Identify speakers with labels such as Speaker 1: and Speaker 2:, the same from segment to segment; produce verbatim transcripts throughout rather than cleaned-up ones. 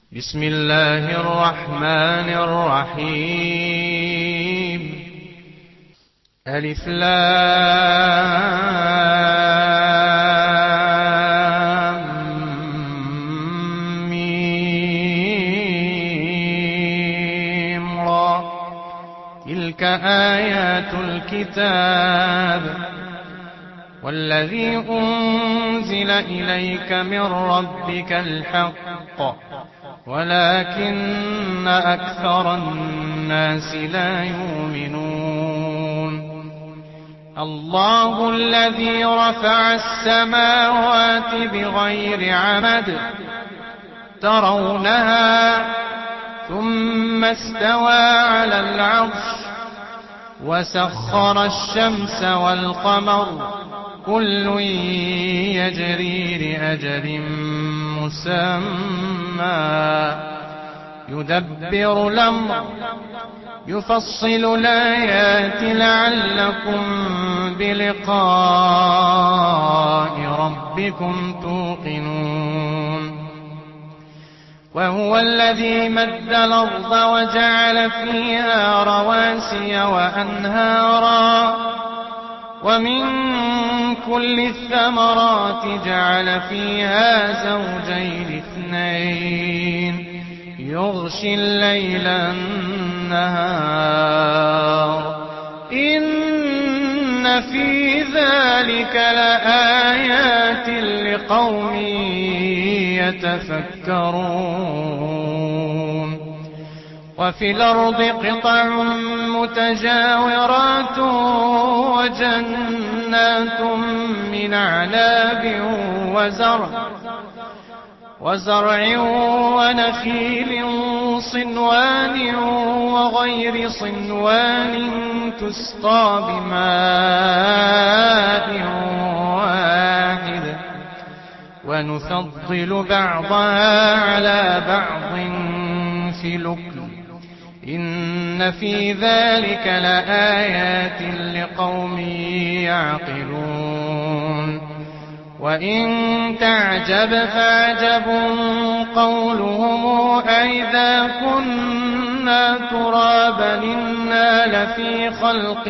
Speaker 1: بسم الله الرحمن الرحيم. ألف لام ميم را. تلك آيات الكتاب والذي أنزل إليك من ربك الحق ولكن أكثر الناس لا يؤمنون. الله الذي رفع السماوات بغير عمد ترونها ثم استوى على العرش وسخر الشمس والقمر كل يجري لأجل مسمى يدبر الأمر يفصل الآيات لعلكم بلقاء ربكم توقنون. وهو الذي مد الأرض وجعل فيها رواسي وأنهارا ومن كل الثمرات جعل فيها زوجين اثنين يغشي الليل النهار إن في ذلك لآيات لقوم يتفكرون. وفي الأرض قطع متجاورات وجنات من أعناب وزرع وزرع ونخيل صنوان وغير صنوان تسقى بماء واحد ونفضل بعضها على بعض في الأكل إن في ذلك لآيات لقوم يعقلون. وإن تعجب فعجب قولهم أئذا كنا ترابا إنا لفي خلق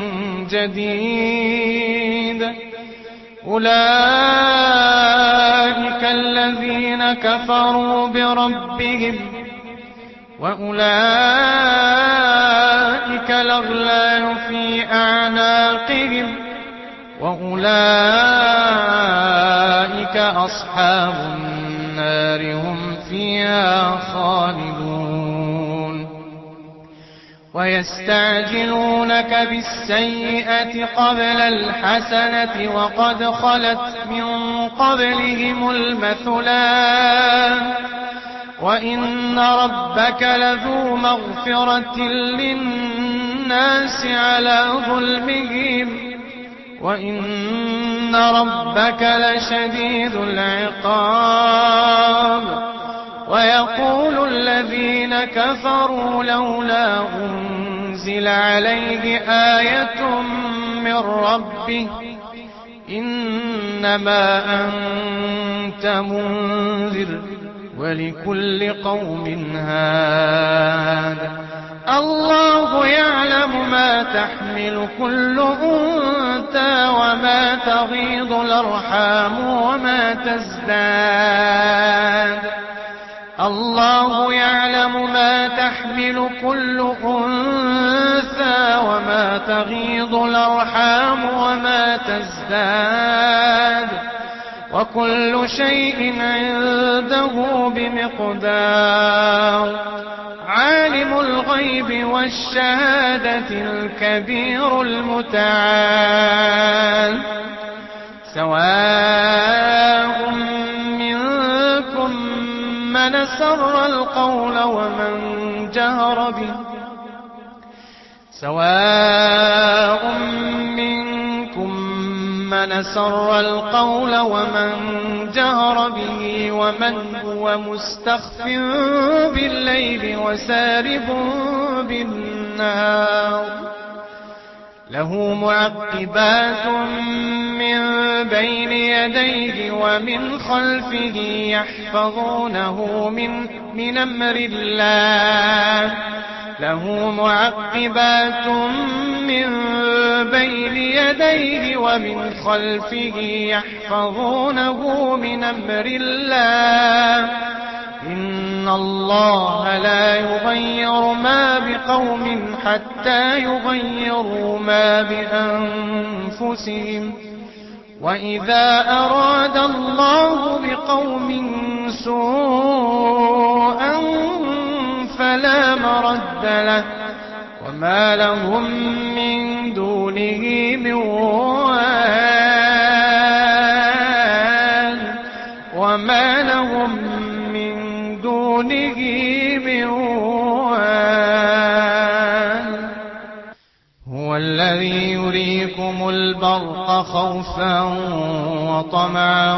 Speaker 1: جديد أولئك الذين كفروا بربهم وأولئك الأغلال في أعناقهم وأولئك أصحاب النار هم فيها خالدون. ويستعجلونك بالسيئة قبل الحسنة وقد خلت من قبلهم المثلان وإن ربك لذو مغفرة للناس على ظلمهم وإن ربك لشديد العقاب. ويقول الذين كفروا لولا أنزل عليه آية من ربه إنما أنت منذر ولكل قوم هاد الله يعلم ما تحمل كل أنثى وما تغيض الأرحام وما تزداد الله يعلم ما تحمل كل أنثى وما تغيض الأرحام وما تزداد وكل شيء عنده بمقدار. عالم الغيب والشهادة الكبير المتعال سواء منكم من سر القول ومن جهر به سواء منكم من سر القول ومن جهر به ومن هو مستخف بالليل وسارب بالنهار له معقبات من بين يديه ومن خلفه يحفظونه من, من أمر الله له معقبات من بين يديه ومن خلفه يحفظونه من أمر الله إن الله لا يغير ما بقوم حتى يغيروا ما بأنفسهم وإذا أراد الله بقوم سوءا فلا مرد له وما لهم من دونه من وال وما لهم من دونه من وال هو الذي يريكم البرق خوفا وطمعا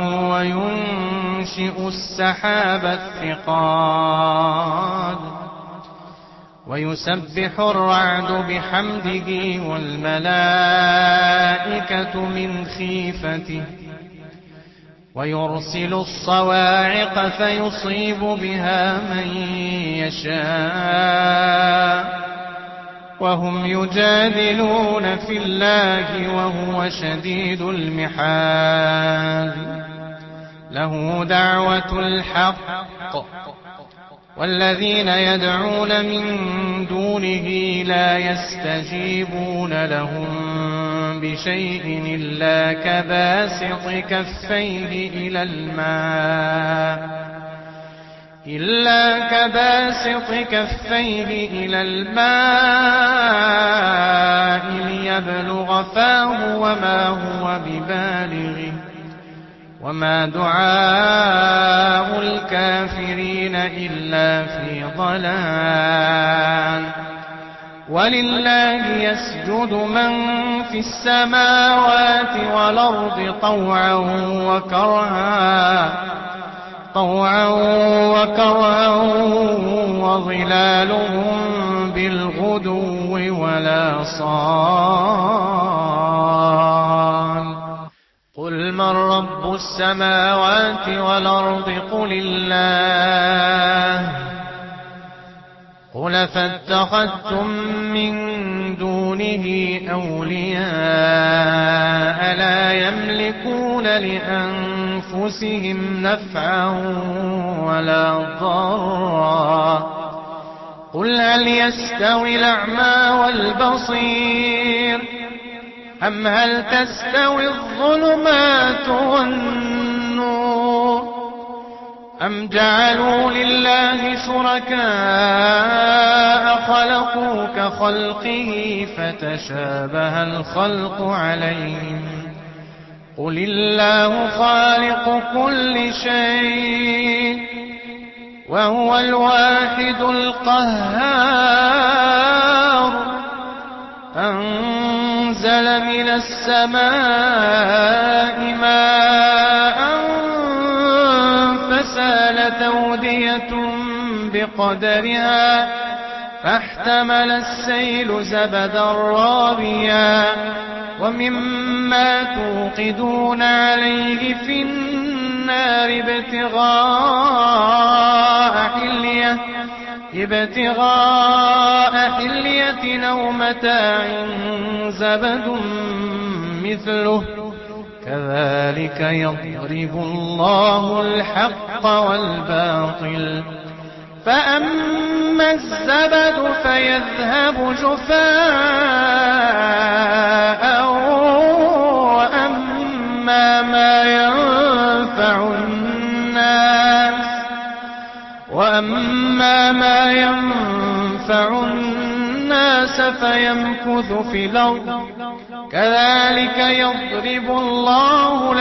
Speaker 1: وينشئ السحاب الثقال ويسبح الرعد بحمده والملائكة من خيفته ويرسل الصواعق فيصيب بها من يشاء وهم يجادلون في الله وهو شديد المحال له دعوة الحق والذين يدعون من دونه لا يستجيبون لهم بشيء إلا كباسط كفيه إلى الماء إلا كباسط كفيه إلى الماء ليبلغ فاه وما هو ببالغه وما دعاء الكافرين إلا في ضلال ولله يسجد من في السماوات والأرض طوعا وكرها طوعا وكرها وظلالهم بالغدو ولا صال قل من رب السماوات والأرض قل الله قل فاتخذتم من دونه أولياء لا يملكون لأنفسهم نفعا ولا ضرا قل هل يستوي الأعمى والبصير أم هل تستوي الظلمات والنور أم جعلوا لله شركاء خلقوا كخلقه فتشابه الخلق عليهم قل الله خالق كل شيء وهو الواحد القهار أنزل من السماء ماء فسالت أودية بقدرها فاحتمل السيل زبدا رابيا ومما توقدون عليه في النار ابتغاء حلية ابتغاء حلية أو متاع زبد مثله كذلك يضرب الله الحق والباطل فأما الزبد فيذهب جفاء وأما ما ينفع الناس وأما ما ينفع الناس فيمكث في الأرض كذلك يضرب الله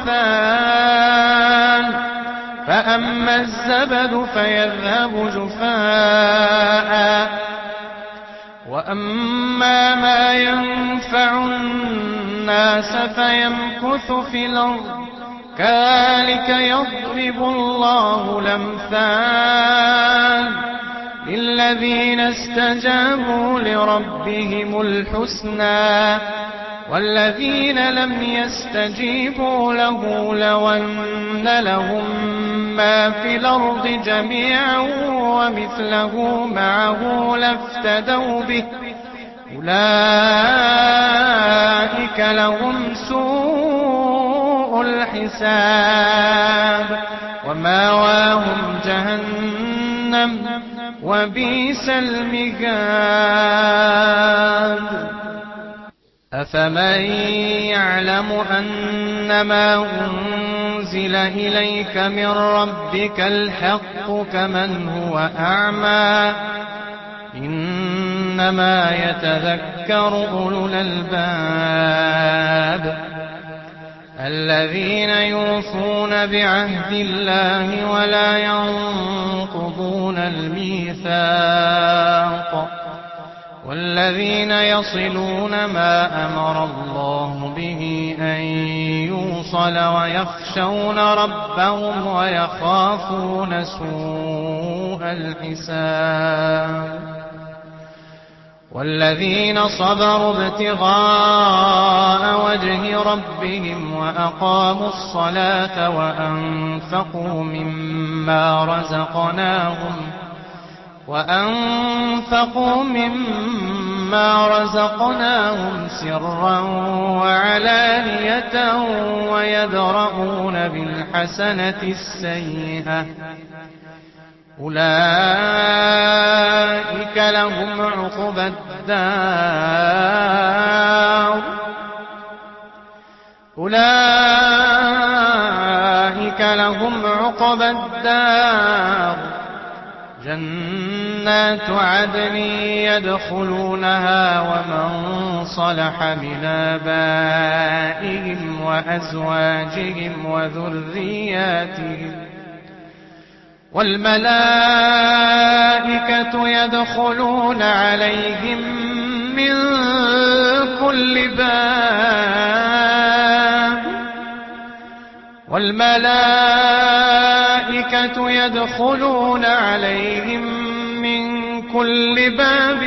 Speaker 1: الأمثال فأما الزبد فيذهب جفاء وأما ما ينفع الناس فيمكث في الأرض كذلك يضرب الله الأمثال للذين استجابوا لربهم الحسنى والذين لم يستجيبوا له لو أن لهم ما في الأرض جميعا ومثله معه لافتدوا به أولئك لهم سوء الحساب ومأواهم جهنم وبئس المهاد. أفمن يعلم أنما أنزل إليك من ربك الحق كمن هو أعمى إنما يتذكر أولو الألباب الذين يوفون بعهد الله ولا ينقضون الميثاق والذين يصلون ما أمر الله به أن يوصل ويخشون ربهم ويخافون سوء الحساب والذين صبروا ابتغاء وجه ربهم وأقاموا الصلاة وأنفقوا مما رزقناهم وأنفقوا مما رزقناهم سرا وعلانية ويدرؤون بالحسنة السيئة أولئك لهم عقبى الدار أولئك لهم عقبى الدار جنات عدن يدخلونها ومن صلح من آبائهم وأزواجهم وذرياتهم والملائكة يدخلون عليهم من كل باب والملائكة يدخلون عليهم من كل باب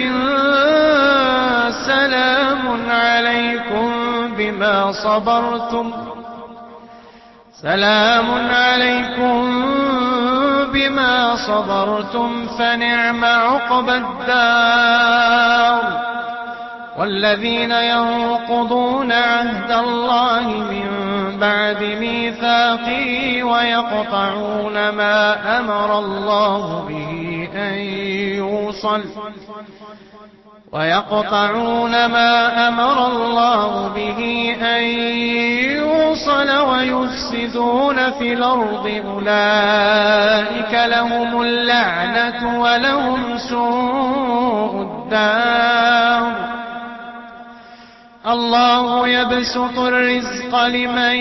Speaker 1: سلام عليكم بما صبرتم سلام عليكم بما صبرتم فنعم عقبى الدار والذين ينقضون عهد الله من بعد ميثاقه ويقطعون ما أمر الله به أن يوصل ويقطعون ما أمر الله به أن يوصل ويفسدون في الأرض أولئك لهم اللعنة ولهم سوء الدار الله يبسط الرزق لمن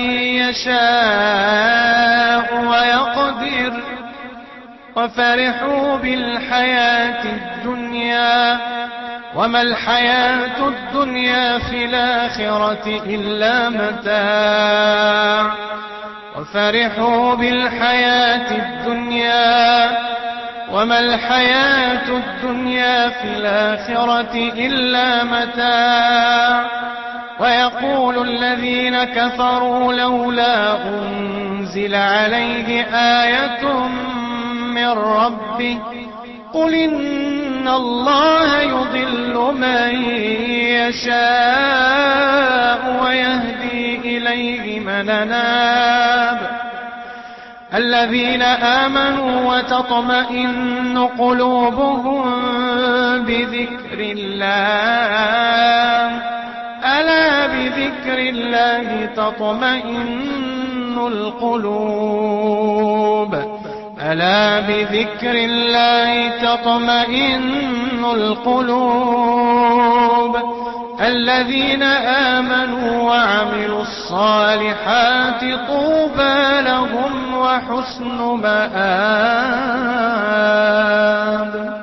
Speaker 1: يشاء ويقدر وفرحوا بالحياة الدنيا وما الحياة الدنيا في الآخرة إلا متاع وفرحوا بالحياة الدنيا وما الحياة الدنيا في الآخرة إلا متاع ويقول الذين كفروا لولا أنزل عليه آية من ربه قل إن الله يضل من يشاء ويهدي إليه من أناب الذين آمنوا وتطمئن قلوبهم بذكر الله ألا بذكر الله تطمئن القلوب ألا بذكر الله تطمئن القلوب الذين آمنوا وعملوا الصالحات طوبى لهم وحسن مآب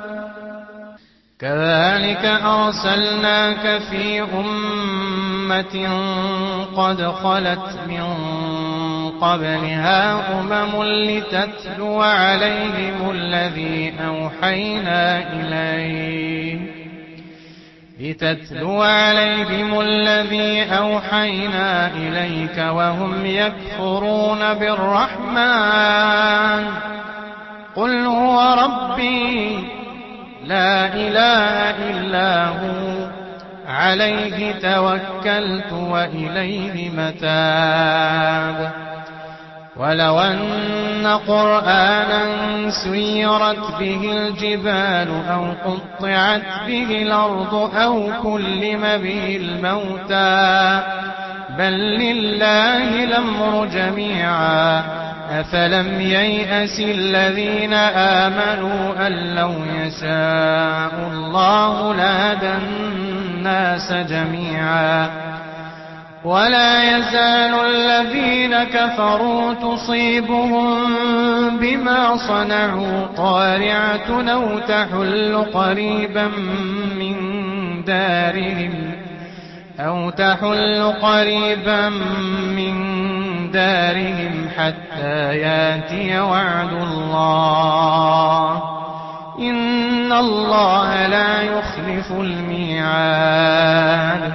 Speaker 1: كذلك أرسلناك في أمة قد خلت من قبلها أمم لتتلو عليهم الذي أوحينا إليك لتتلو عليهم الذي أوحينا إليك وهم يكفرون بالرحمن قل هو ربي لا إله إلا هو عليه توكلت وإليه متاب ولو أن قرآنا سيرت به الجبال أو قطعت به الأرض أو كلم به الموتى بل لله الأمر جميعا أفلم ييأس الذين آمنوا أن لو يشاء الله لهدى الناس جميعا ولا يزال الذين كفروا تصيبهم بما صنعوا قارعة أو تحل قريبا من دارهم أو تحل قريبا من دارهم حتى ياتي وعد الله إن الله لا يخلف الميعاد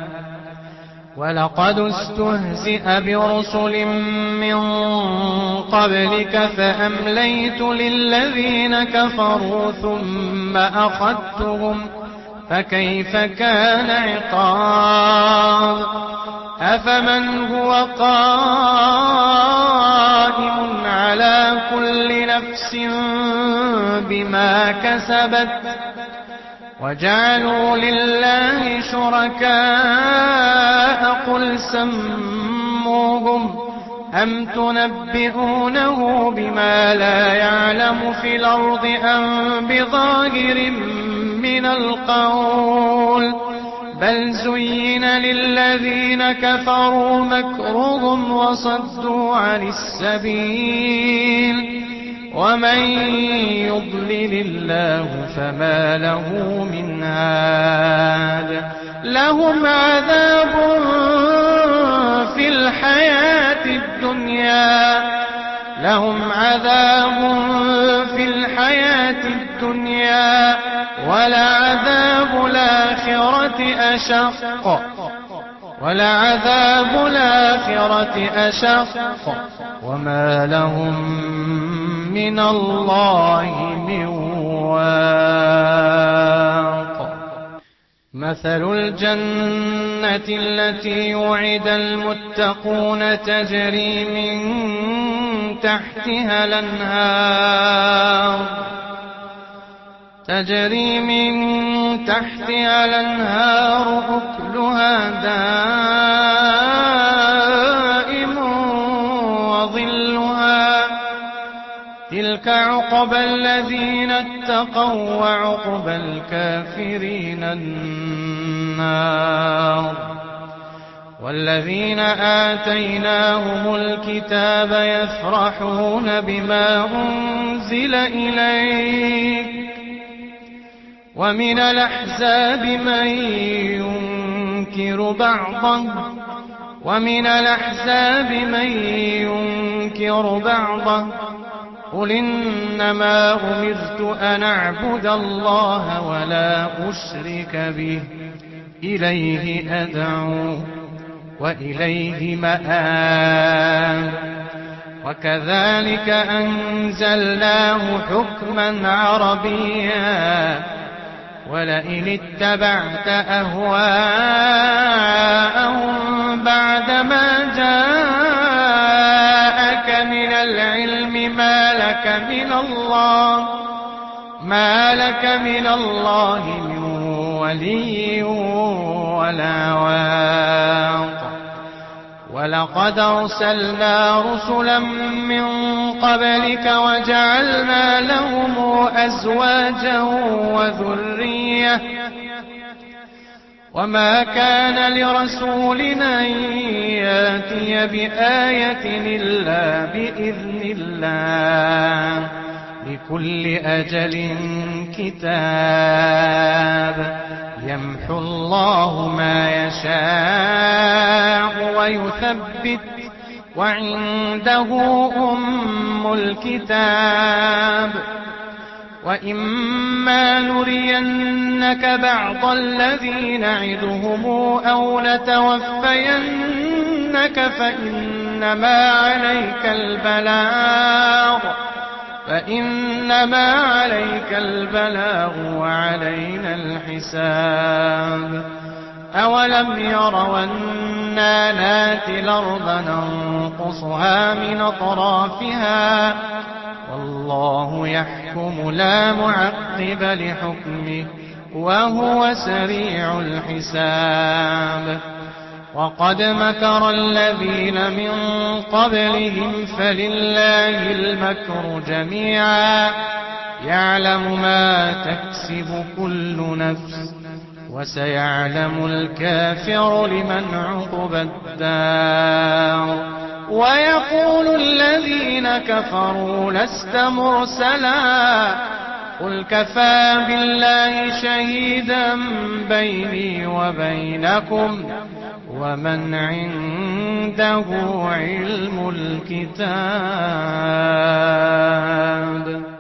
Speaker 1: ولقد استهزئ برسل من قبلك فأمليت للذين كفروا ثم أخذتهم فكيف كان عقاب أفمن هو قائم على كل نفس بما كسبت وجعلوا لله شركاء قل سموهم أم تنبئونه بما لا يعلم في الأرض أم بظاهر من القول بل زين للذين كفروا مكرهم وصدوا عن السبيل ومن يضلل الله فما له من هاد لهم عذاب في الحياة الدنيا لهم عذاب في الحياة الدنيا ولعذاب الآخرة أشق ولعذاب الآخرة أشق وما لهم من الله من واق مثل الجنة التي وعد المتقون تجري من تحتها الأنهار تجري من تحتها الأنهار أكلها دائم وظلها تلك عقبى الذين اتقوا وعقبى الكافرين النار والذين آتيناهم الكتاب يفرحون بما أنزل إليك ومن الأحزاب من ينكر بعضه ومن الأحزاب من ينكر بعضه قل إنما أمرت أن أعبد الله ولا أشرك به إليه أدعو وإليه مآب وكذلك أنزلناه حكما عربيا ولئن اتبعت أهواءهم بعدما جاءك من العلم ما لك من الله ما لك من الله من ولي ولا واق ولقد أرسلنا رسلا من قبلك وجعلنا لهم أزواجا وذرية وما كان لرسول أن يأتي بآية إلا بإذن الله لكل أجل كتاب يمحو الله ما يشاء ويثبت وعنده أم الكتاب. وإما نرينك بعض الذي نعدهم أو نتوفينك فإنما عليك البلاغ فإنما عليك البلاغ وعلينا الحساب. أولم يروا أنا ناتي الأرض ننقصها من أطرافها والله يحكم لا معقب لحكمه وهو سريع الحساب. وقد مكر الذين من قبلهم فلله المكر جميعا يعلم ما تكسب كل نفس وسيعلم الكافر لمن عقبى الدار. ويقول الذين كفروا لست مرسلا قل كفى بالله شهيدا بيني وبينكم ومن عنده علم الكتاب.